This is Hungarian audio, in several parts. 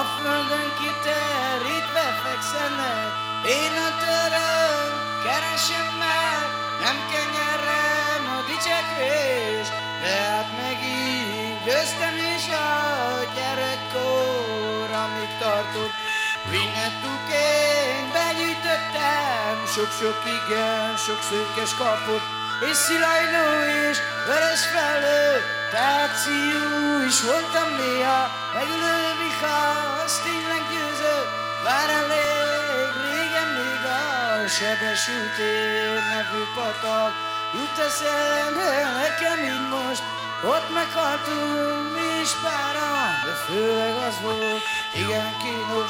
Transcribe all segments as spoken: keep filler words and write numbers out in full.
földön kiterítve fekszenek. Én a töröm keresem meg, nem kenyerem a dicsekvés, de hát megint győztem is a gyerekkor, amíg tartott. Vinnetuként begyűjtöttem sok-sok igen, sok szőkes kapott, és szilajló és vörös felő, táció is voltam néha, megülő viha, az tényleg győző, bár elég régen még a Sebesült Ér nevű patak jut eszembe nekem így most, ott meghaltunk mi is páran, de főleg az volt igen kínos.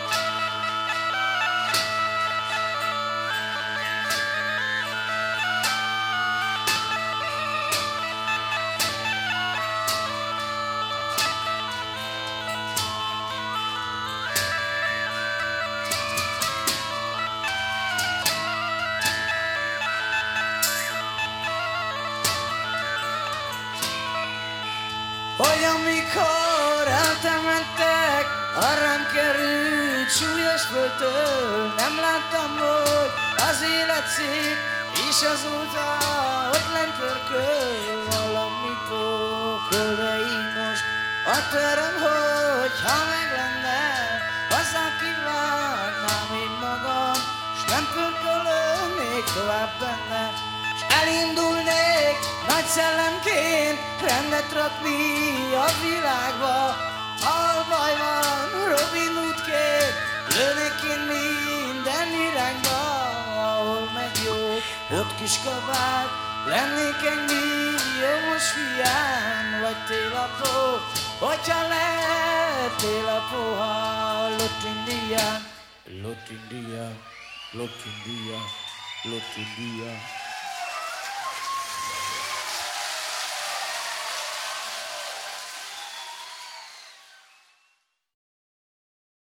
Hogy amikor eltemettek, arrám került súlyos földtől, nem láttam, hogy az élet szép, és azóta ott lent pörköl valami pokol, de így most a töröm, hogy ha meg lenne, azzal kívánnám én magam, s nem pörkölölnék tovább benne, s elindulnék nagy szellemként rendet rakni a világba. Ahol baj van, Robin Hoodként lőnék én minden irányba. Ahol meg jó, ott kis kabát, lennék egy milliómos fiám. Vagy télapó, hogyha lehet télapó, ha Lot India, Lot India, Lot India, Lot India.